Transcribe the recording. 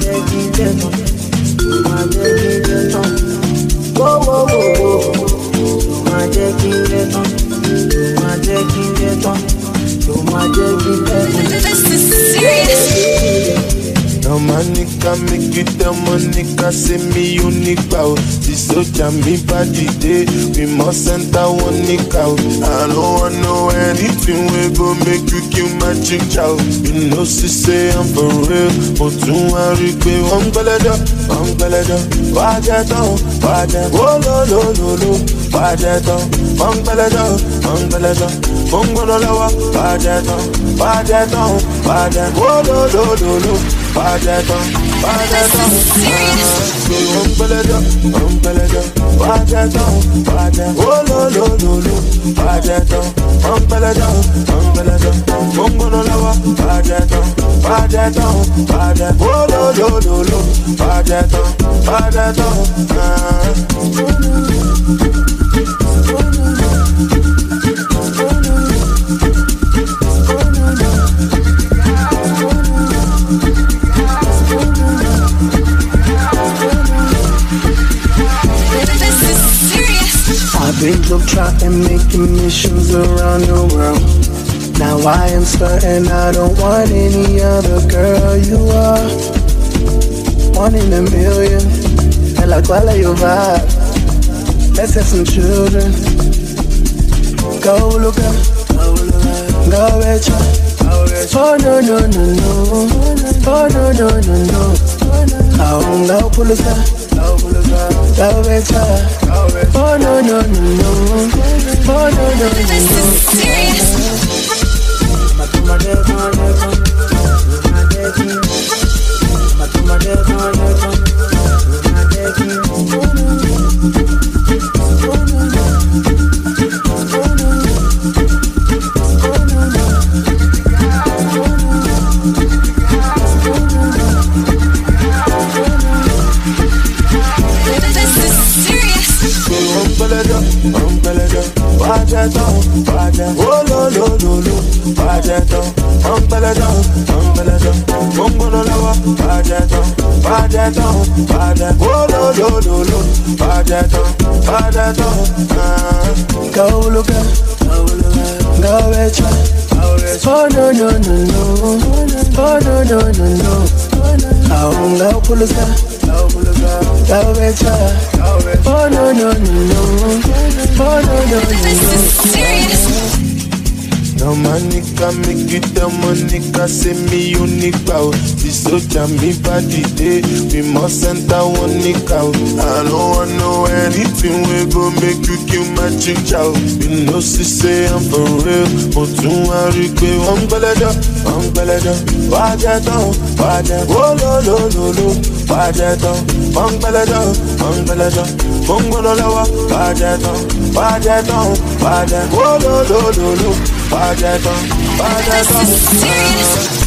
No manica make you tell Monica say me unique bow. This soldier me body day. We must enter one nick out. I don't want know anything we go make you kill my chick chow. You know she say I'm for real. But don't worry, babe. I'm galada. Why that on? Oh no no no no. Why that on? I'm galada. Bongo lawa. Why that on? Oh no no no no. Padeta, oh no no no no, padeta, bongo no lawa, padeta, oh no no no no, padeta. I've been globe-trotting, making missions around the world. Now I am certain I don't want any other girl. You are one in a million. And like while you vibe, let's have some children. Go look up, go retro. Oh no no no no, oh no no no no. Go pull us up, go retro. Oh no no no no, oh no no no. This is serious. Oh no no no no, padeta, bongo no lawa, padeta, oh no no no no, padeta. Go look up, go retro. Oh no no no no, oh no no no no. Go pull us up, go retro. Oh no no no no, oh no no no. This is serious. No manica make you tell Monica say me unique bow. This soldier me body day. We must enter one nick out. I don't want know anything we go make you kill my chick chow. You know she say I'm for real. But don't worry, babe. I'm galada. Why that on? Oh no no no no. Why that on? I'm galada. Bongo no lawa. Why that on? Oh no no no no. This is serious.